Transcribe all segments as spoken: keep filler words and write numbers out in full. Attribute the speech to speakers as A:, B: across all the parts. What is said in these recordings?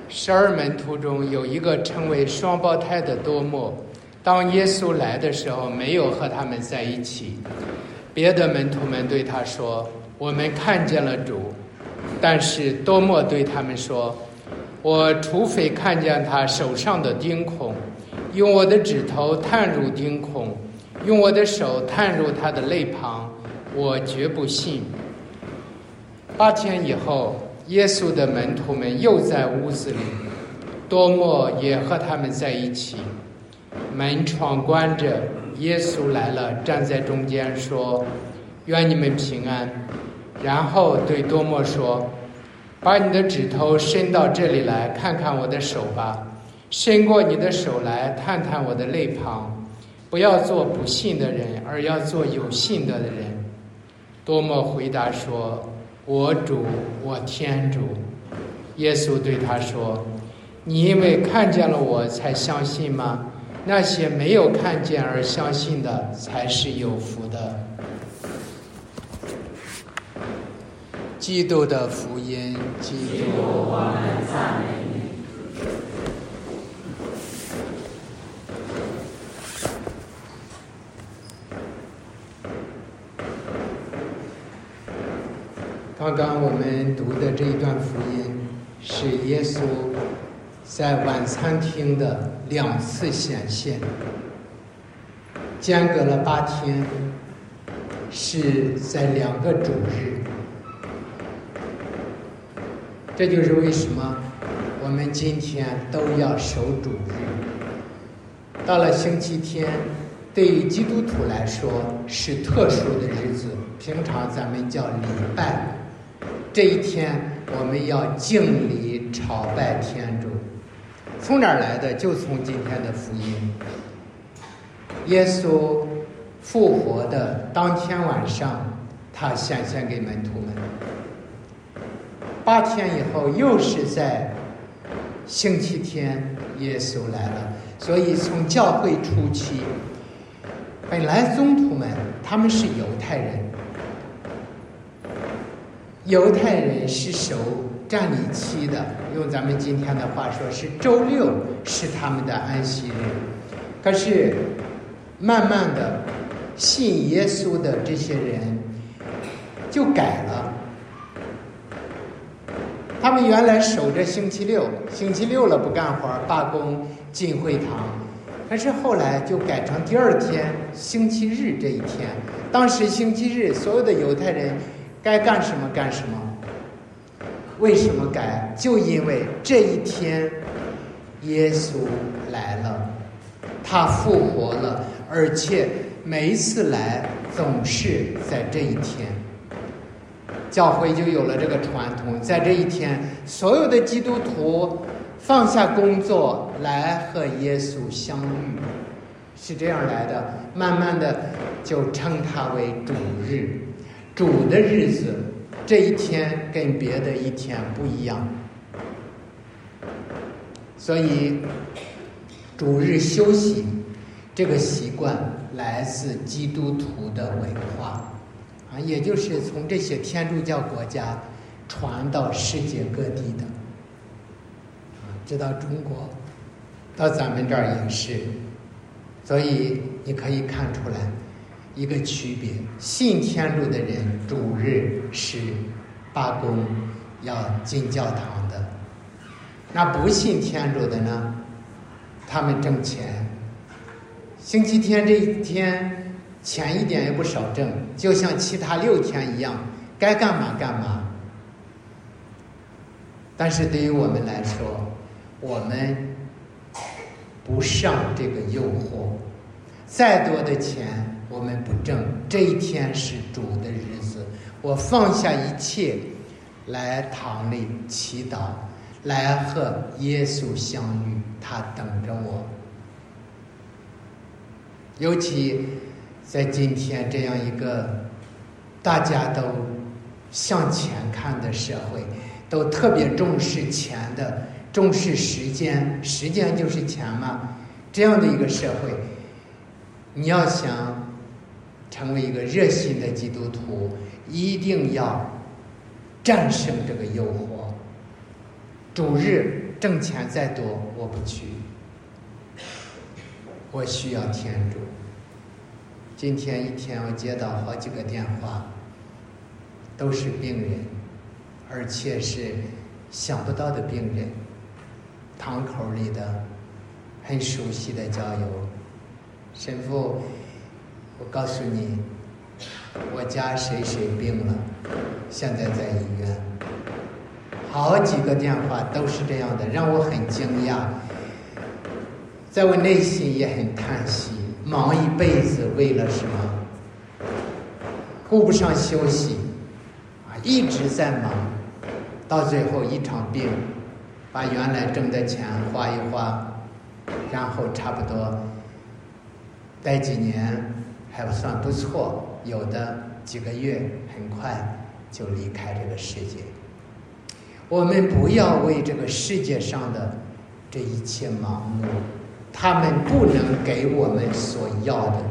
A: 十二门徒中有一个称为双胞胎的多默，当耶稣来的时候没有和他们在一起。别的门徒们对他说，我们看见了主。但是多默对他们说，我除非看见他手上的钉孔，用我的指头探入钉孔，用我的手探入他的肋旁，我绝不信。八天以后，耶稣的门徒们又在屋子里，多默也和他们在一起。门窗关着，耶稣来了，站在中间说，愿你们平安。然后对多默说，把你的指头伸到这里来，看看我的手吧，伸过你的手来，探探我的肋旁，不要做不信的人，而要做有信的人。多默回答说，我主，我天主。耶稣对他说，你因为看见了我才相信吗？那些没有看见而相信的才是有福的。基督的福音，基督，
B: 我们赞美你。
A: 刚刚我们读的这一段福音是耶稣在晚餐厅的两次显现，间隔了八天，是在两个主日。这就是为什么我们今天都要守主日。到了星期天，对于基督徒来说是特殊的日子，平常咱们叫礼拜。这一天我们要敬礼朝拜天主。从哪儿来的？就从今天的福音。耶稣复活的当天晚上，他显现给门徒们。八天以后，又是在星期天，耶稣来了。所以从教会初期，本来宗徒们他们是犹太人，犹太人是守占礼期的，用咱们今天的话说，是周六是他们的安息日。可是慢慢的，信耶稣的这些人就改了。他们原来守着星期六，星期六了不干活，罢工进会堂。可是后来就改成第二天，星期日这一天。当时星期日所有的犹太人该干什么干什么。为什么改？就因为这一天耶稣来了，他复活了，而且每一次来总是在这一天。教会就有了这个传统，在这一天，所有的基督徒放下工作来和耶稣相遇，是这样来的。慢慢的就称它为主日，主的日子，这一天跟别的一天不一样。所以主日休息这个习惯来自基督徒的文化啊，也就是从这些天主教国家传到世界各地的，啊，直到中国，到咱们这儿也是。所以你可以看出来一个区别：信天主的人主日是罢工要进教堂的，那不信天主的呢，他们挣钱。星期天这一天钱一点也不少挣，就像其他六天一样，该干嘛干嘛。但是对于我们来说，我们不上这个诱惑，再多的钱我们不挣。这一天是主的日子，我放下一切来堂里祈祷，来和耶稣相遇，他等着我。尤其在今天这样一个大家都向前看的社会，都特别重视钱的，重视时间，时间就是钱嘛，这样的一个社会，你要想成为一个热心的基督徒，一定要战胜这个诱惑。主日挣钱再多我不去，我需要天主。今天一天我接到好几个电话，都是病人，而且是想不到的病人，堂口里的很熟悉的交友。神父，我告诉你，我家谁谁病了，现在在医院。好几个电话都是这样的，让我很惊讶，在我内心也很叹息。忙一辈子为了什么？顾不上休息啊，一直在忙，到最后一场病，把原来挣的钱花一花，然后差不多待几年还算不错，有的几个月很快就离开这个世界。我们不要为这个世界上的这一切盲目，他们不能给我们所要的。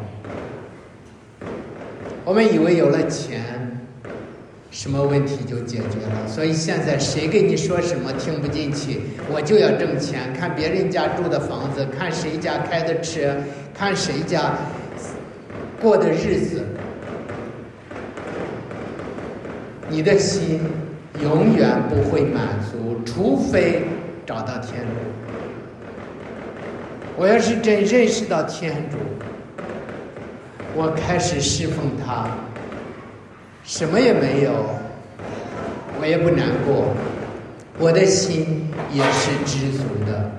A: 我们以为有了钱，什么问题就解决了，所以现在谁跟你说什么听不进去，我就要挣钱，看别人家住的房子，看谁家开的车，看谁家过的日子，你的心永远不会满足，除非找到天主。我要是真认识到天主，我开始侍奉他，什么也没有，我也不难过，我的心也是知足的。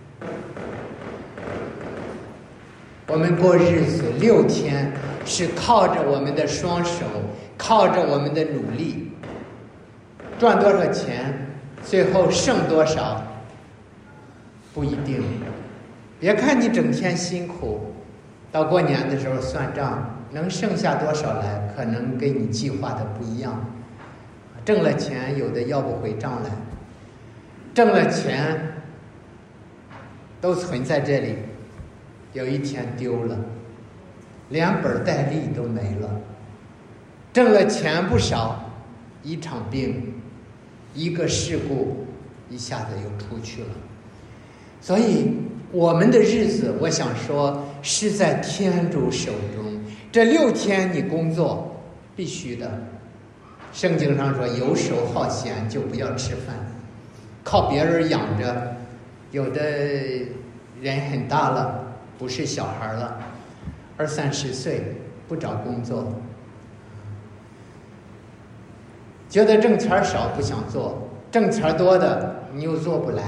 A: 我们过日子六天是靠着我们的双手，靠着我们的努力，赚多少钱，最后剩多少不一定。别看你整天辛苦，到过年的时候算账，能剩下多少来，可能跟你计划的不一样。挣了钱有的要不回账来，挣了钱都存在这里，有一天丢了，连本带利都没了。挣了钱不少，一场病，一个事故，一下子又出去了。所以我们的日子，我想说是在天主手中。这六天你工作必须的，圣经上说游手好闲就不要吃饭，靠别人养着。有的人很大了，不是小孩了，二三十岁不找工作，觉得挣钱少不想做，挣钱多的你又做不来。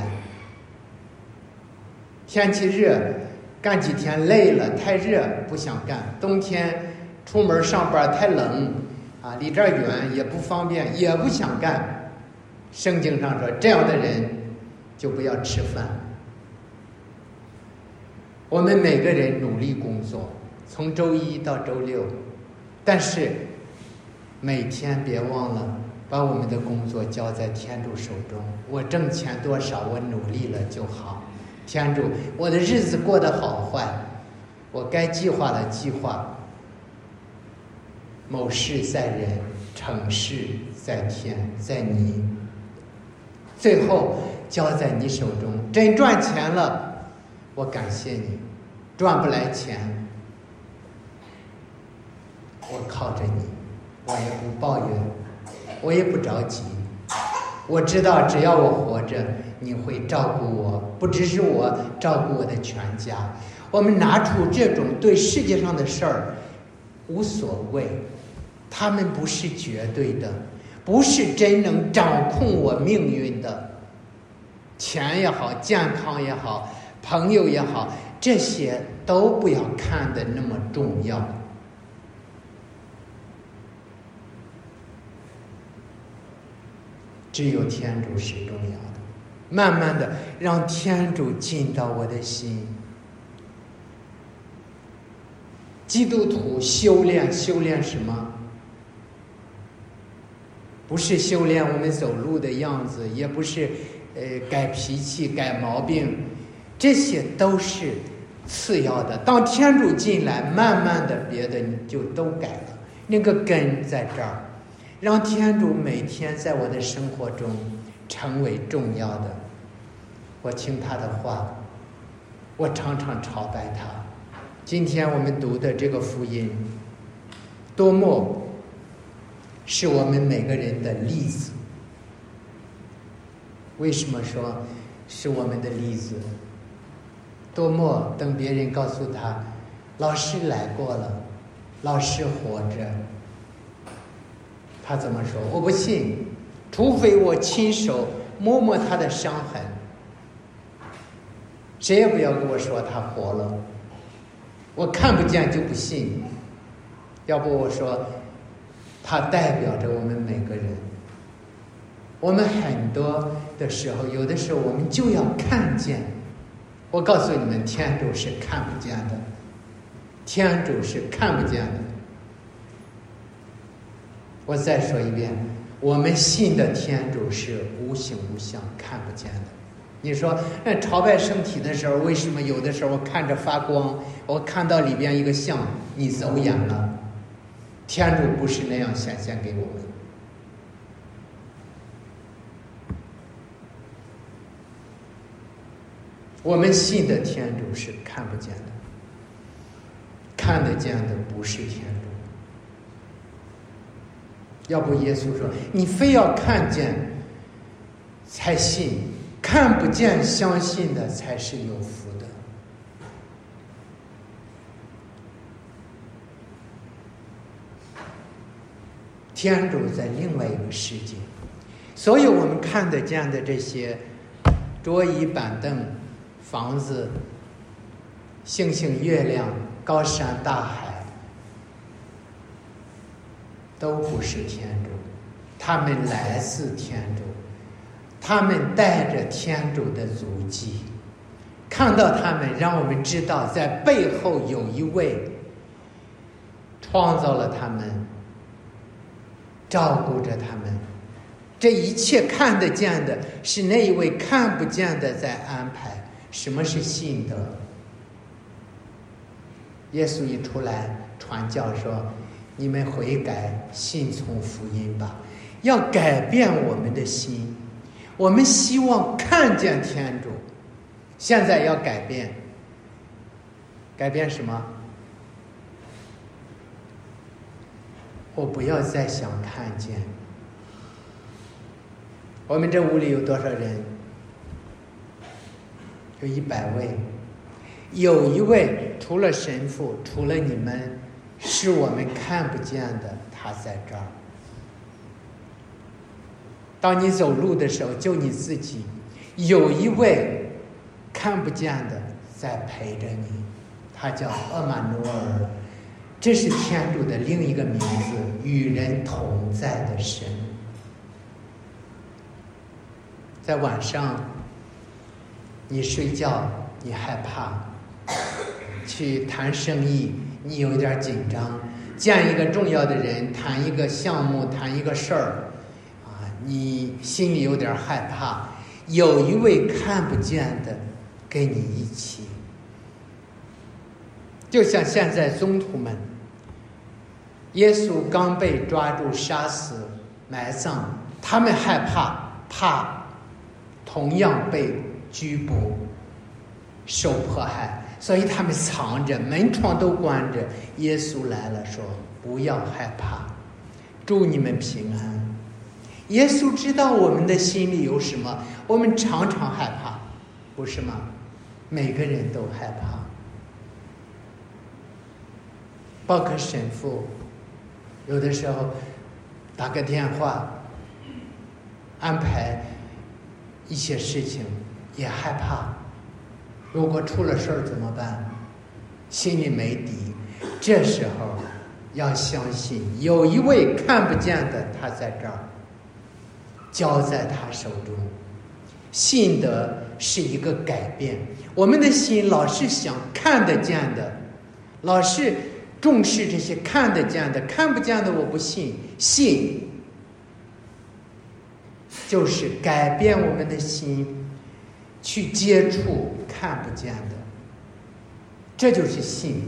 A: 天气热，干几天累了，太热不想干。冬天出门上班太冷啊，离这儿远也不方便，也不想干。圣经上说这样的人就不要吃饭。我们每个人努力工作，从周一到周六，但是每天别忘了把我们的工作交在天主手中。我挣钱多少，我努力了就好。天主，我的日子过得好坏，我该计划的计划。某事在人，成事在天，在你。最后交在你手中。真赚钱了，我感谢你；赚不来钱，我靠着你，我也不抱怨，我也不着急。我知道只要我活着，你会照顾我，不只是我，照顾我的全家。我们拿出这种对世界上的事儿无所谓，他们不是绝对的，不是真能掌控我命运的。钱也好，健康也好，朋友也好，这些都不要看得那么重要。只有天主是重要的，慢慢的让天主进到我的心。基督徒修炼，修炼什么？不是修炼我们走路的样子，也不是呃改脾气、改毛病，这些都是次要的。当天主进来，慢慢的别的你就都改了，那个根在这儿。让天主每天在我的生活中成为重要的。 我听他的话，我常常朝拜他。今天我们读的这个福音，多么是我们每个人的例子。为什么说是我们的例子？多么等别人告诉他，老师来过了，老师活着，他怎么说？我不信，除非我亲手摸摸他的伤痕。谁也不要跟我说他活了，我看不见就不信。要不我说他代表着我们每个人。我们很多的时候，有的时候我们就要看见。我告诉你们，天主是看不见的，天主是看不见的。我再说一遍，我们信的天主是无形无相，看不见的。你说那朝拜圣体的时候，为什么有的时候我看着发光，我看到里边一个像，你走眼了？天主不是那样显现给我们。我们信的天主是看不见的，看得见的不是天主。要不耶稣说，你非要看见才信，看不见相信的才是有福的。天主在另外一个世界，所有我们看得见的这些桌椅板凳、房子、星星月亮、高山大海，都不是天主，他们来自天主，他们带着天主的足迹。看到他们，让我们知道在背后有一位创造了他们，照顾着他们。这一切看得见的是那一位看不见的在安排。什么是信德？耶稣一出来传教说，你们悔改信从福音吧，要改变我们的心。我们希望看见天主，现在要改变。改变什么？我不要再想看见。我们这屋里有多少人？有一百位，有一位除了神父，除了你们，是我们看不见的，他在这儿。当你走路的时候，就你自己，有一位看不见的在陪着你，他叫厄玛努尔，这是天主的另一个名字，与人同在的神。在晚上你睡觉，你害怕去谈生意，你有点紧张，见一个重要的人，谈一个项目，谈一个事儿啊，你心里有点害怕。有一位看不见的跟你一起，就像现在宗徒们，耶稣刚被抓住杀死埋葬，他们害怕，怕同样被拘捕受迫害，所以他们藏着，门窗都关着。耶稣来了，说不要害怕，祝你们平安。耶稣知道我们的心里有什么，我们常常害怕，不是吗？每个人都害怕，包括神父，有的时候打个电话安排一些事情也害怕，如果出了事儿怎么办？心里没底。这时候要相信有一位看不见的，他在这儿，交在他手中。信德是一个改变，我们的心老是想看得见的，老是重视这些看得见的，看不见的我不信。信就是改变我们的心，去接触看不见的，这就是信。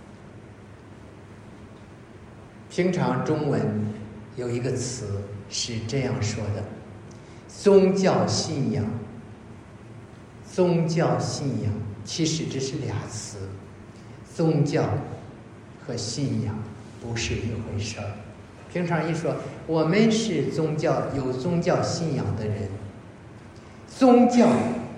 A: 平常中文有一个词是这样说的：宗教信仰宗教信仰其实这是俩词，宗教和信仰不是一回事儿。平常一说我们是宗教有宗教信仰的人，宗教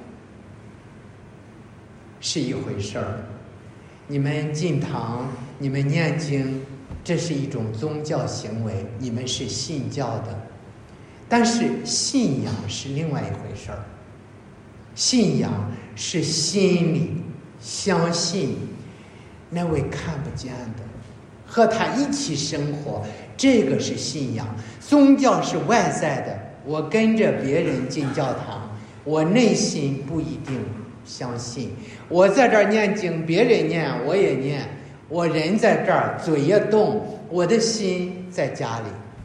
A: 是一回事儿。你们进堂，你们念经，这是一种宗教行为，你们是信教的。但是信仰是另外一回事儿，信仰是心里相信那位看不见的，和他一起生活，这个是信仰。宗教是外在的，我跟着别人进教堂，我内心不一定相信。我在这儿念经，别人念我也念，我人在这儿，嘴也动，我的心在家里。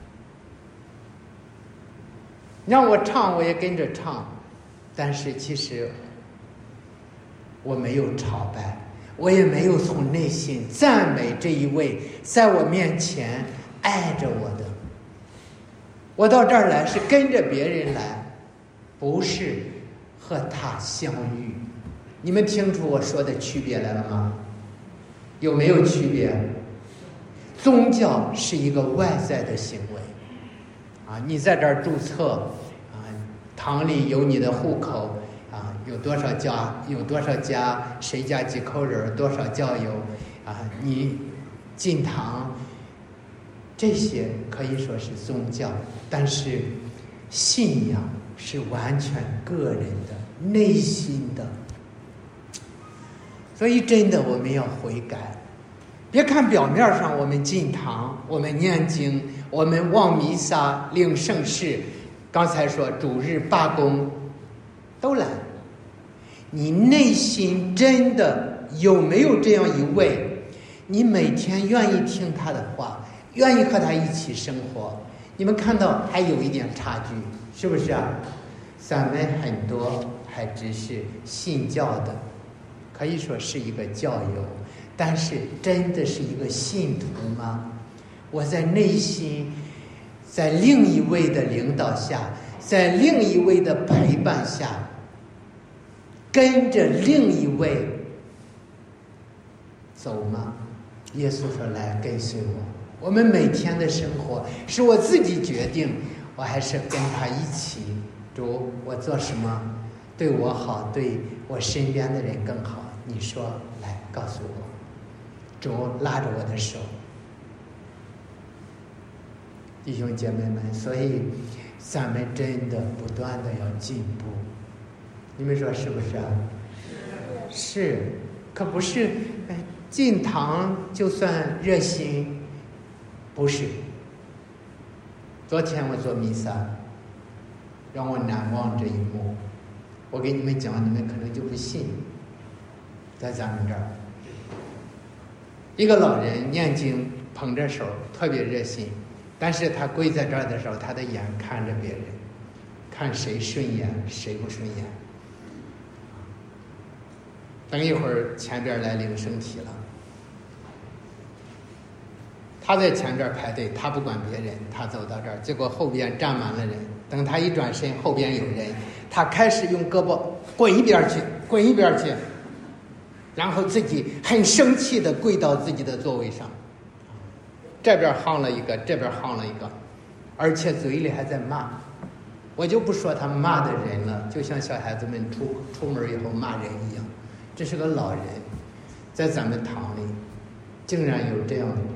A: 让我唱我也跟着唱，但是其实我没有朝拜，我也没有从内心赞美这一位在我面前爱着我的。我到这儿来是跟着别人来，不是和他相遇。你们听出我说的区别来了吗？有没有区别？宗教是一个外在的行为啊，你在这儿注册啊，堂里有你的户口啊，有多少家，有多少家，谁家几口人，多少教友啊，你进堂，这些可以说是宗教，但是信仰是完全个人的、内心的。所以真的我们要悔改，别看表面上我们进堂，我们念经，我们望弥撒、领圣事，刚才说主日罢工都来，你内心真的有没有这样一位，你每天愿意听他的话，愿意和他一起生活？你们看到还有一点差距，是不是啊？咱们很多还只是信教的，可以说是一个教友，但是真的是一个信徒吗？我在内心，在另一位的领导下，在另一位的陪伴下，跟着另一位走吗？耶稣说来跟随我。我们每天的生活是我自己决定，我还是跟他一起。主，我做什么对我好，对我身边的人更好？你说来告诉我。主拉着我的手。弟兄姐妹们，所以咱们真的不断的要进步，你们说是不是啊？是，可不是进堂就算热心，不是。昨天我做弥撒，让我难忘这一幕。我给你们讲，你们可能就不信。在咱们这儿，一个老人念经，捧着手，特别热心，但是他跪在这儿的时候，他的眼看着别人，看谁顺眼，谁不顺眼。等一会儿前边来领圣体了，他在前边排队，他不管别人，他走到这儿，结果后边站满了人。等他一转身，后边有人，他开始用胳膊滚一边去，滚一边去，然后自己很生气的跪到自己的座位上，这边夯了一个，这边夯了一个，而且嘴里还在骂。我就不说他骂的人了，就像小孩子们出出门以后骂人一样。这是个老人，在咱们堂里竟然有这样的人。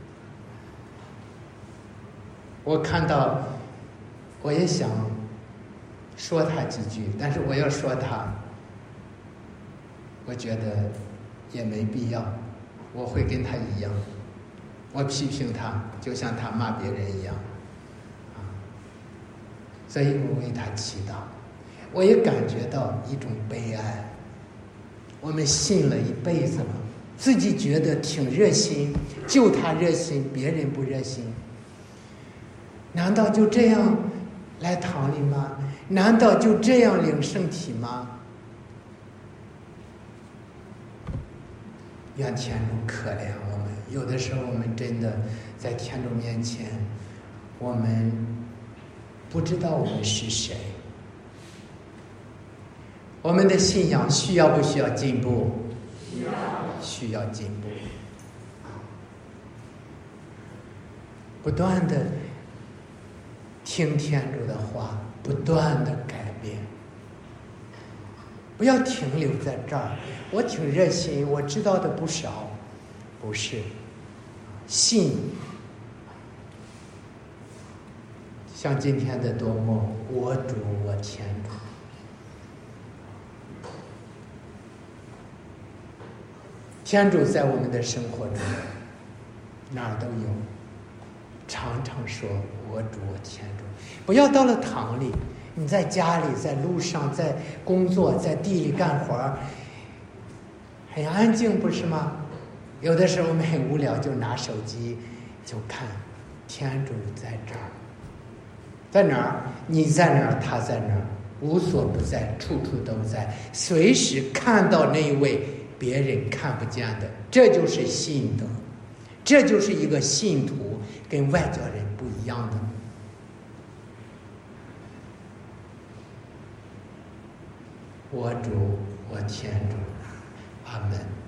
A: 我看到，我也想说他几句，但是我要说他，我觉得也没必要。我会跟他一样，我批评他，就像他骂别人一样，啊，所以我为他祈祷。我也感觉到一种悲哀。我们信了一辈子了，自己觉得挺热心，就他热心，别人不热心。难道就这样来堂里吗？难道就这样领圣体吗？愿天主可怜我们，有的时候我们真的在天主面前，我们不知道我们是谁。我我们的信仰需要不需要进步？
B: 需要，
A: 需要进步。不断的听天主的话，不断的改变，不要停留在这儿。我挺热心，我知道的不少，不是信。像今天的多么，我主我天主，天主在我们的生活中哪儿都有，常常说我主我天主。不要到了堂里，你在家里，在路上，在工作，在地里干活，很安静，不是吗？有的时候我们很无聊，就拿手机就看，天主在这儿，在哪儿？你在哪儿？他在哪儿？无所不在，处处都在，随时看到那一位别人看不见的。这就是信德，这就是一个信徒跟外教人不一样的。我主我天主，阿门。